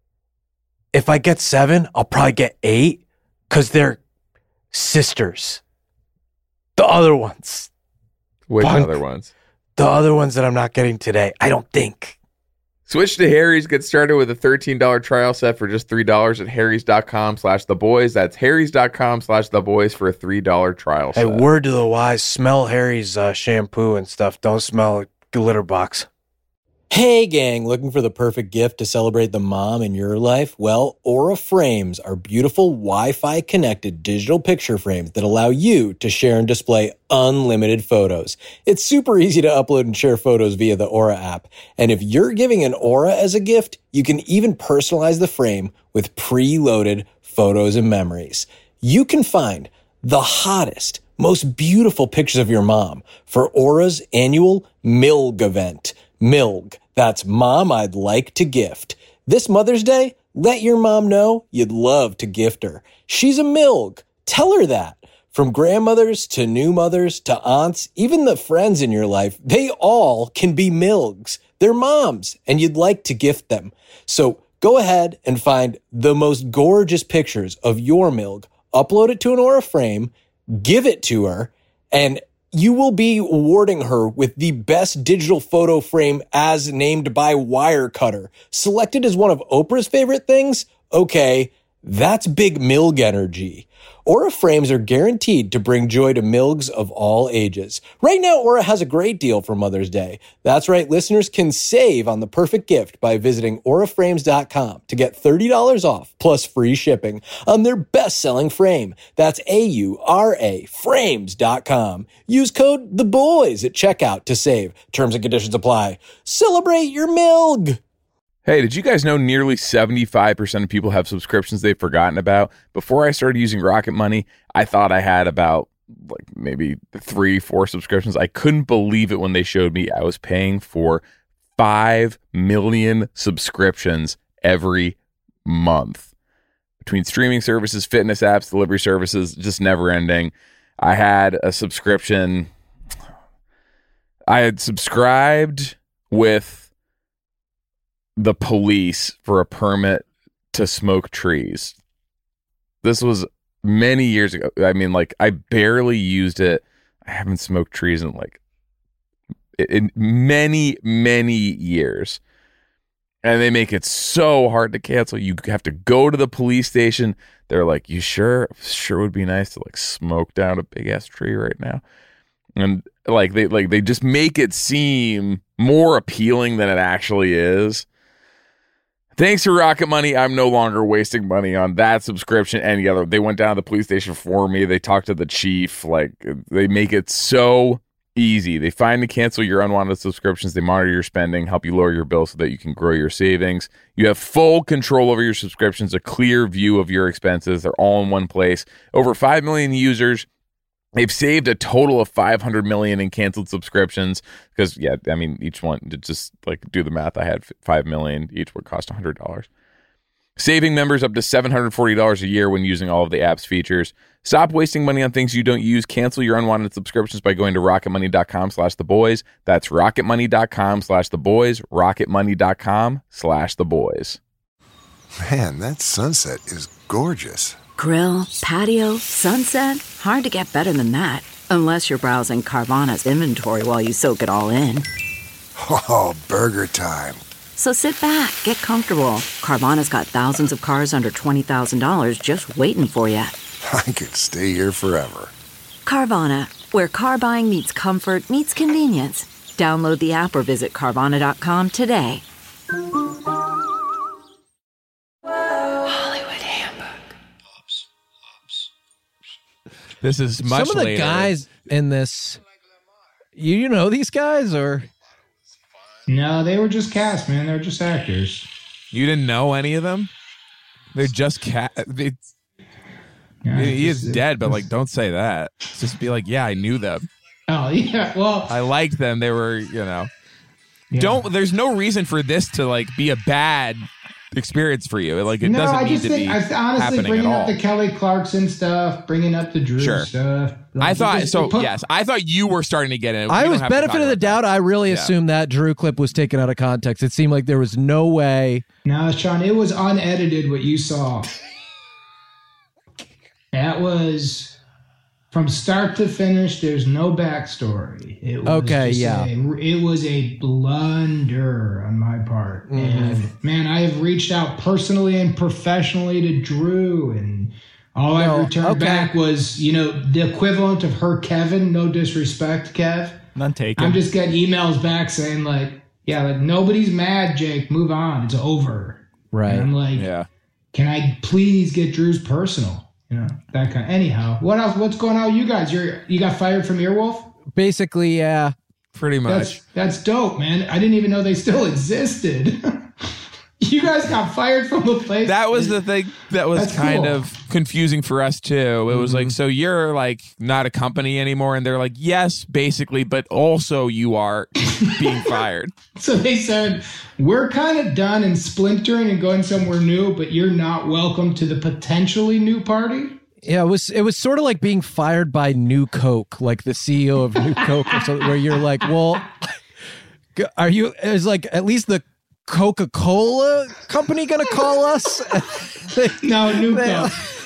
if I get seven, I'll probably get eight because they're sisters. The other ones. which Punk. other ones? The other ones that I'm not getting today, I don't think. Switch to Harry's. Get started with a thirteen dollars trial set for just three dollars at harrys.com slash the boys. That's harrys.com slash the boys for a three dollars trial Hey, set. word to the wise, smell Harry's uh, shampoo and stuff. Don't smell a glitter box. Hey gang, looking for the perfect gift to celebrate the mom in your life? Well, Aura Frames are beautiful Wi-Fi connected digital picture frames that allow you to share and display unlimited photos. It's super easy to upload and share photos via the Aura app. And if you're giving an Aura as a gift, you can even personalize the frame with preloaded photos and memories. You can find the hottest, most beautiful pictures of your mom for Aura's annual M I L G event. M I L G. That's Mom I'd Like to Gift. This Mother's Day, let your mom know you'd love to gift her. She's a M I L G. Tell her that. From grandmothers to new mothers to aunts, even the friends in your life, they all can be M I L Gs. They're moms, and you'd like to gift them. So go ahead and find the most gorgeous pictures of your M I L G upload it to an Aura frame, give it to her, and you will be awarding her with the best digital photo frame as named by Wirecutter. Selected as one of Oprah's favorite things? Okay, that's big Milg energy. Aura frames are guaranteed to bring joy to Milgs of all ages. Right now, Aura has a great deal for Mother's Day. That's right, listeners can save on the perfect gift by visiting aura frames dot com to get thirty dollars off plus free shipping on their best-selling frame. That's A U R A frames dot com. Use code THEBOYS at checkout to save. Terms and conditions apply. Celebrate your Milg! Hey, did you guys know nearly seventy-five percent of people have subscriptions they've forgotten about? Before I started using Rocket Money, I thought I had about like maybe three, four subscriptions. I couldn't believe it when they showed me I was paying for five million subscriptions every month. Between streaming services, fitness apps, delivery services, just never ending. I had a subscription. I had subscribed with the police for a permit to smoke trees. This was many years ago. I mean, like, I barely used it. I haven't smoked trees in like in many, many years. And they make it so hard to cancel. You have to go to the police station. They're like, you sure? Sure would be nice to like smoke down a big ass tree right now. And like they like they just make it seem more appealing than it actually is. Thanks to Rocket Money, I'm no longer wasting money on that subscription. Any other, they went down to the police station for me. They talked to the chief. Like, they make it so easy. They find and cancel your unwanted subscriptions. They monitor your spending, help you lower your bill so that you can grow your savings. You have full control over your subscriptions, a clear view of your expenses. They're all in one place. Over five million users. They've saved a total of five hundred million in canceled subscriptions because, yeah, I mean, each one, to just like do the math, I had five million. Each would cost one hundred dollars. Saving members up to seven hundred forty dollars a year when using all of the app's features. Stop wasting money on things you don't use. Cancel your unwanted subscriptions by going to rocketmoney.com slash the boys. That's rocketmoney.com slash the boys. rocketmoney.com slash the boys. Man, that sunset is gorgeous. Grill, patio, sunset. Hard to get better than that. Unless you're browsing Carvana's inventory while you soak it all in. Oh, burger time. So sit back, get comfortable. Carvana's got thousands of cars under twenty thousand dollars just waiting for you. I could stay here forever. Carvana, where car buying meets comfort, meets convenience. Download the app or visit Carvana dot com today. This is much Some of the later. guys in this, you, you know these guys, or? No, they were just cast, man. They were just actors. You didn't know any of them? They're just cat. They, Yeah, he just- is dead, but like, don't say that. Just be like, yeah, I knew them. Oh, yeah. Well, I liked them. They were, you know. yeah. Don't. There's no reason for this to like be a bad experience for you. Like, it no, doesn't I need just to think, be I honestly happening at bringing all. up the Kelly Clarkson stuff, bringing up the Drew Sure. stuff. Like, I thought just- so. put- yes, I thought you were starting to get it. I We was don't have to benefit talk of the about doubt. that. I really Yeah. assumed that Drew clip was taken out of context. It seemed like there was no way. No, Sean, it was unedited what you saw. That was from start to finish. There's no backstory. It was Okay, just yeah. a- it was a blunder on my part. Mm-hmm. And man, I have reached out personally and professionally to Drew, and all No, I returned okay. back was, you know, the equivalent of her Kevin. No disrespect, Kev. None taken. I'm just getting emails back saying like, yeah, like nobody's mad, Jake. Move on. It's over. Right. And I'm like, Yeah. can I please get Drew's personal? You know, that kind. Anyhow, what else? What's going on with you guys? You're you got fired from Earwolf? Basically, yeah. Pretty much. That's that's dope, man. I didn't even know they still existed. You guys got fired from the place. That was the thing that was That's kind cool. of confusing for us too. It was Mm-hmm. like, so you're like not a company anymore, and they're like, yes, basically, but also you are being fired. So they said, we're kind of done and splintering and going somewhere new, but you're not welcome to the potentially new party. Yeah, it was it was sort of like being fired by New Coke, like the C E O of New Coke, or something, where you're like, well, are you? Is like at least the Coca-Cola company gonna call us? No, new They- Coke.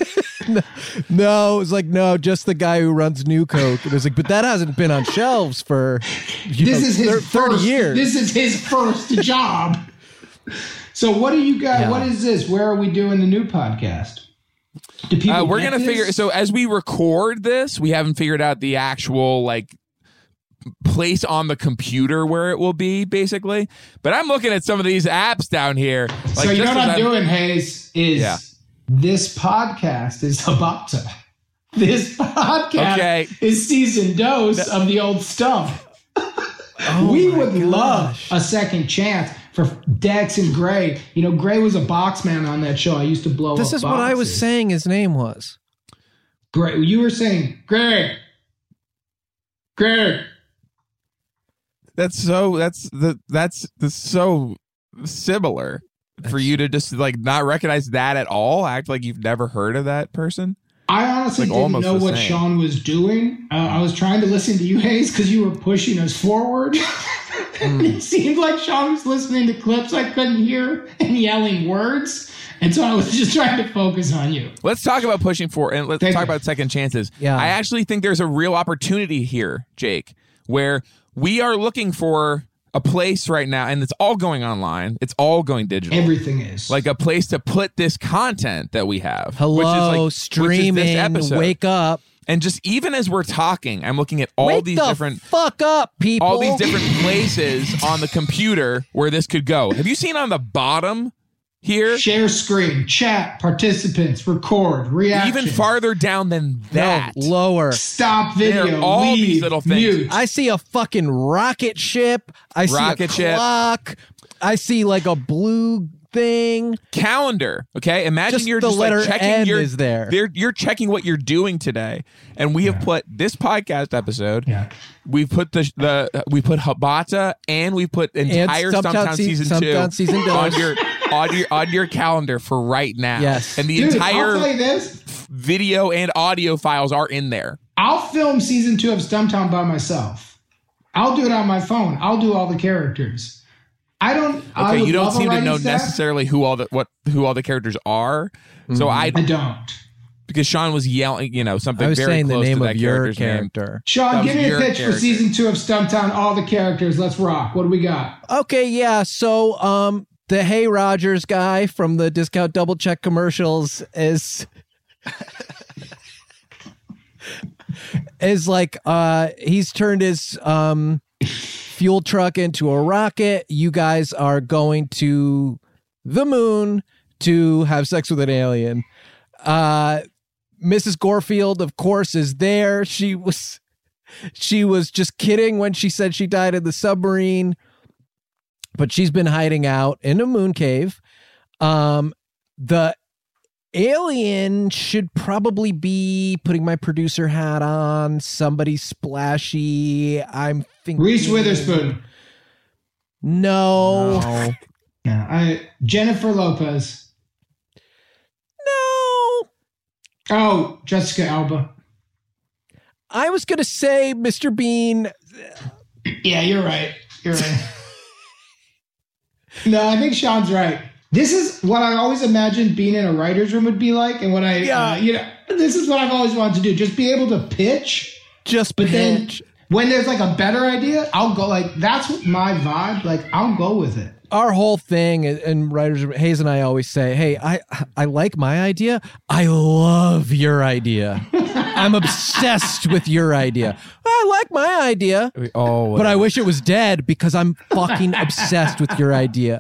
no, no, it was like, no, just the guy who runs New Coke. It was like, but that hasn't been on shelves for you this know, is his thir- thirty first, years. This is his first job. So what do you guys? Yeah. What is this? Where are we doing the new podcast? Do people Uh, we're get gonna this? figure. So as we record this, we haven't figured out the actual like place on the computer where it will be, basically. But I'm looking at some of these apps down here. Like, so you know just what as I'm doing, Hayes? Is Yeah. this podcast is about to. This podcast Okay. is season dose of the old stuff. Oh we my would gosh. love a second chance for Dex and Gray. You know, Gray was a box man on that show. I used to blow This up is what I was boxes. saying his name was. Gray, you were saying, Gray, Gray. That's so. That's the. That's, that's so similar for you to just like not recognize that at all. Act like you've never heard of that person. I honestly Like, didn't almost know the what same. Sean was doing. Uh, I was trying to listen to you, Hayes, because you were pushing us forward. Hmm. It seemed like Sean was listening to clips I couldn't hear and yelling words. And so I was just trying to focus on you. Let's talk about pushing for, and let's Thank talk you. about second chances. Yeah. I actually think there's a real opportunity here, Jake, where we are looking for a place right now, and it's all going online. It's all going digital. Everything is. Like a place to put this content that we have. Hello, which is like, which is streaming, this episode. wake up. And just even as we're talking, I'm looking at all wake these the different fuck up, people. all these different places on the computer where this could go. Have you seen on the bottom here? Share screen, chat, participants, record, reaction. Even farther down than that. No, lower. Stop There video. are all leave, these little things. Mute. I see a fucking rocket ship. I see Rocket a ship. clock. I see like a blue thing. Calendar. Okay, imagine Just you're the just letter like checking N your is there. You're, you're checking what you're doing today, and we have put this podcast episode. Yeah. We've put the the we put Habata and we put entire Stumptown Stumptown se- season two Stumptown season two. on your on your on your calendar for right now. Yes. and the Dude, I'll entire tell you this. video and audio files are in there. I'll film season two of Stumptown by myself. I'll do it on my phone. I'll do all the characters. I don't. I Okay, would you don't love a seem to writing know staff. necessarily who all the what who all the characters are. So I I don't. because Sean was yelling, you know, something I was very saying the close name to of that your character's name. character. Sean, That give was me a your pitch character. for season two of Stumptown. All the characters. Let's rock. What do we got? Okay, yeah. So, um, the Hey Rogers guy from the Discount Double Check commercials is is like uh he's turned his um fuel truck into a rocket. You guys are going to the moon to have sex with an alien. Uh Missus Gorefield, of course, is there. She was she was just kidding when she said she died in the submarine. But she's been hiding out in a moon cave. Um, the alien should probably be, putting my producer hat on, somebody splashy. I'm thinking Reese Witherspoon. No. No. Yeah, I Jennifer Lopez. No. Oh, Jessica Alba. I was going to say Mister Bean. Yeah, you're right. You're right. No, I think Sean's right. This is what I always imagined being in a writer's room would be like, and what I, Yeah. uh, you know, this is what I've always wanted to do: just be able to pitch. Just But then pitch. when there's like a better idea, I'll go. Like that's what my vibe. Like I'll go with it. Our whole thing in writers, Hayes and I always say, hey, I I like my idea. I love your idea. I'm obsessed with your idea. I like my idea, Oh, but I wish it was dead because I'm fucking obsessed with your idea.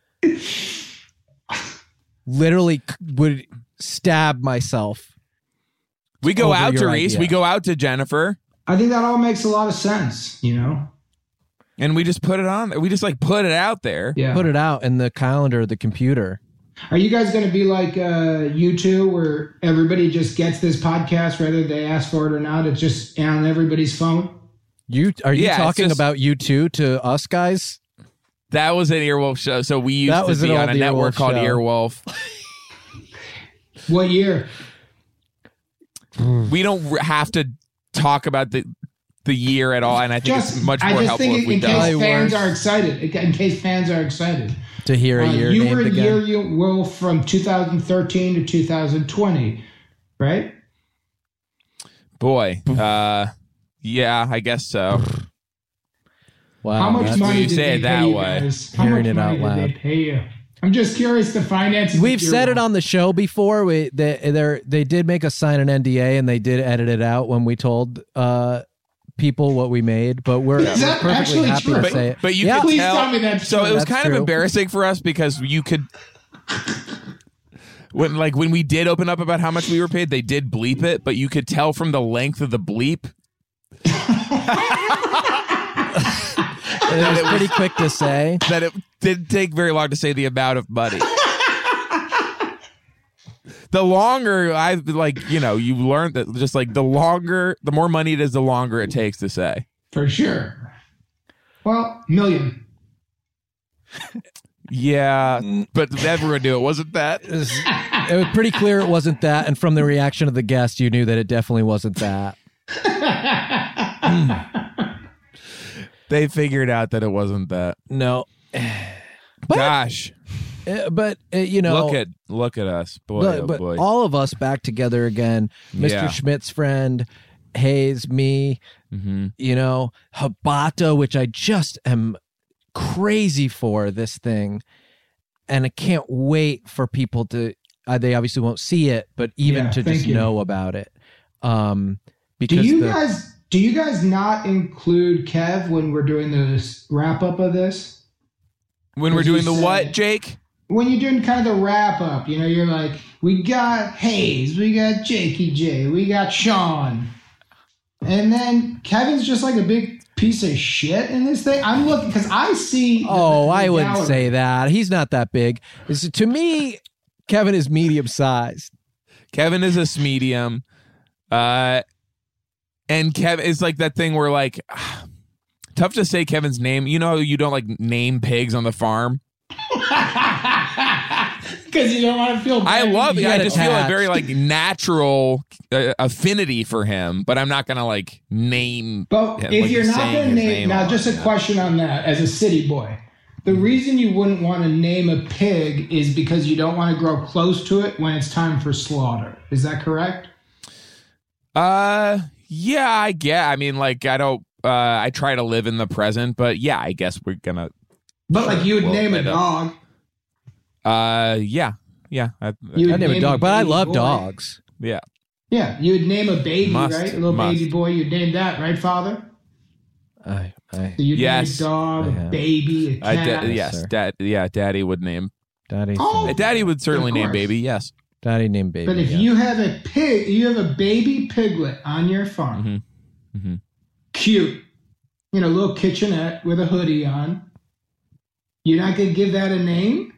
Literally c- would stab myself. we go over out to your Reese. idea. We go out to Jennifer. I think that all makes a lot of sense. You know. And we just put it on. We just like put it out there. Yeah. Put it out in the calendar of the computer. Are you guys going to be like uh, you two, where everybody just gets this podcast, whether they ask for it or not? It's just on everybody's phone. You are you Yeah, it's talking just- about you two to us guys? That was an Earwolf show. So we used That to was be an on a old network Earwolf called show. Earwolf. What year? We don't r- have to talk about the the year at all, and I think Just it's much I more just helpful think if in, we in don't. case Probably fans worse. are excited. In case fans are excited. To hear a Uh, year you named were again. year you will from two thousand thirteen to two thousand twenty. right? Boy, uh, yeah, I guess so. Wow, How much that's- money you did say they it that pay you way. guys? How Hearing much it money out loud. did they pay you? I'm just curious the finances. We've of your said it role. on the show before. We they they they did make us sign an N D A and they did edit it out when we told uh, people what we made. But we're, Is we're that perfectly actually happy true? to But, say it. but you Yeah. could Please tell. tell me that's so true. it was That's kind of true. embarrassing for us because you could. When like when we did open up about how much we were paid, they did bleep it, but you could tell from the length of the bleep. It was pretty quick to say. That it didn't take very long to say the amount of money. The longer I like, you know, you learned that just like the longer, the more money it is, the longer it takes to say. For sure. Well, million. Yeah, but everyone knew it wasn't that. It was, it was pretty clear it wasn't that, and from the reaction of the guest, you knew that it definitely wasn't that. They figured out that it wasn't that. No, Gosh, Uh, but uh, you know, look at look at us, boy, but, oh but boy. all of us back together again. Mister Yeah. Schmidt's friend, Hayes, me, Mhm. you know, Habata, which I just am crazy for this thing, and I can't wait for people to. Uh, they obviously won't see it, but even Yeah, to thank just you. know about it. Um, Do because you the, guys do you guys not include Kev when we're doing this wrap up of this? When we're As you doing the what, said- Jake? When you're doing kind of the wrap up, you know, you're like, we got Hayes, we got Jakey J, we got Sean. And then Kevin's just like a big piece of shit in this thing. I'm looking because I see. the- oh, the I wouldn't gallery. say that. He's not that big. It's- to me, Kevin is medium sized. Kevin is a medium. Uh, and Kevin is like that thing where like tough to say Kevin's name. You know, how you don't like name pigs on the farm. Because you don't want to feel. I bad. love it. You I get just feel a attached. very like natural uh, affinity for him, but I'm not gonna like name. But him, if like, you're not saying going to his name, now lot. just a question on that as a city boy. The reason you wouldn't want to name a pig is because you don't want to grow close to it when it's time for slaughter. Is that correct? Uh, yeah, I get. I mean, like I don't. Uh, I try to live in the present, but yeah, I guess we're gonna. But like you would Well, name a I don't- dog. Uh, yeah, yeah, I, You I would name a dog, but I baby love boy. dogs. yeah. Yeah, you would name a baby, Must, right? A little must. baby boy. You'd name that, right, Father? I, I, So you'd Yes. name a dog, I a have. baby, a I cat. da- yes, sir. dad. Yeah, Daddy would name. Daddy, Oh, Uh, Daddy would certainly Of name course. baby. Yes. Daddy named baby. But if yeah. you have a pig, you have a baby piglet on your farm. Mhm. Mhm. Cute. You know, little kitchenette with a hoodie on. You're not going to give that a name?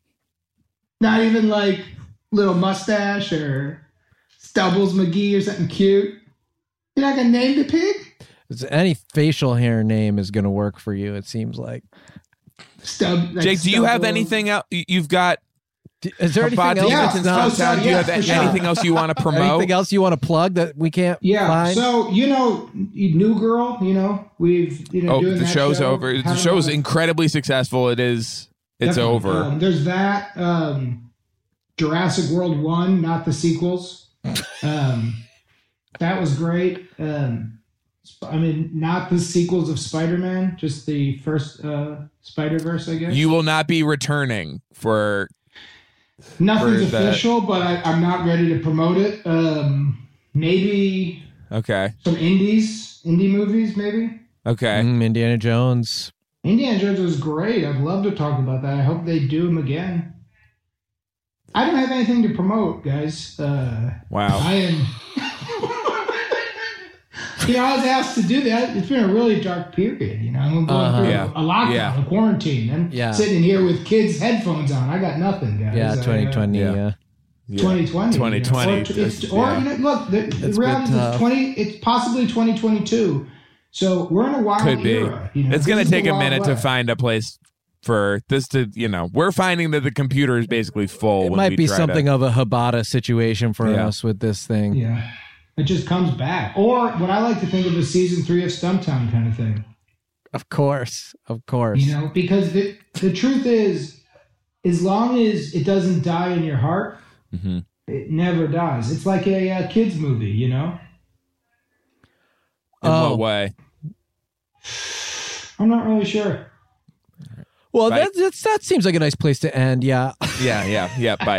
Not even like little mustache or Stubbles McGee or something cute? You're not going to name the pig? any facial hair name is going to work for you, it seems like. Stub, like Jake, do you have Stubbles. anything else? You've got. D- Is there anything Habad else? Yeah, that's Davidson's not- oh, Stumptown. sorry, Do you yeah, have for sure. anything else you want to promote? Anything else you want to plug that we can't Yeah, find? so, you know, New Girl, you know, we've, you know, Oh, doing the that show's show, over. The having show is a- incredibly successful. It is. It's Definitely. over. Um, there's that. Um, Jurassic World one, not the sequels. Um, that was great. Um, sp- I mean, not the sequels of Spider-Man, just the first uh, Spider-Verse, I guess. You will not be returning for. Nothing's for the- official, but I, I'm not ready to promote it. Um, maybe Okay. some indies, indie movies, maybe. Okay. Mm, Indiana Jones. Indiana Jones was great. I'd love to talk about that. I hope they do them again. I don't have anything to promote, guys. Uh, Wow. I am. You know, I was asked to do that. It's been a really dark period. You know, I'm going Uh-huh. through Yeah. a lockdown, Yeah. a quarantine. I'm Yeah. sitting here with kids' headphones on. I got nothing, guys. Yeah, I, uh, twenty twenty. yeah. Yeah. Yeah. twenty twenty. twenty twenty, You know, or, it's, just- or yeah. you know, look, the, the It's reality been is tough. twenty. It's possibly twenty twenty-two. So we're in a wild Could be. era. You know, It's This going is to the take a Wild minute to West. find a place for this to, you know, we're finding that the computer is basically full. It when might we be try something to, of a Habata situation for Yeah. us with this thing. Yeah, it just comes back, or what I like to think of as season three of Stumptown kind of thing. Of course. Of course. You know, because the the truth is, as long as it doesn't die in your heart, Mhm. It never does. It's like a, uh kids movie, you know? In Oh. what way? I'm not really sure. Well, Bye. that, that's, that seems like a nice place to end. Yeah. Yeah, yeah, yeah. Bye.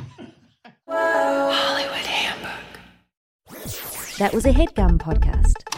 Hollywood Handbook. That was a HeadGum podcast.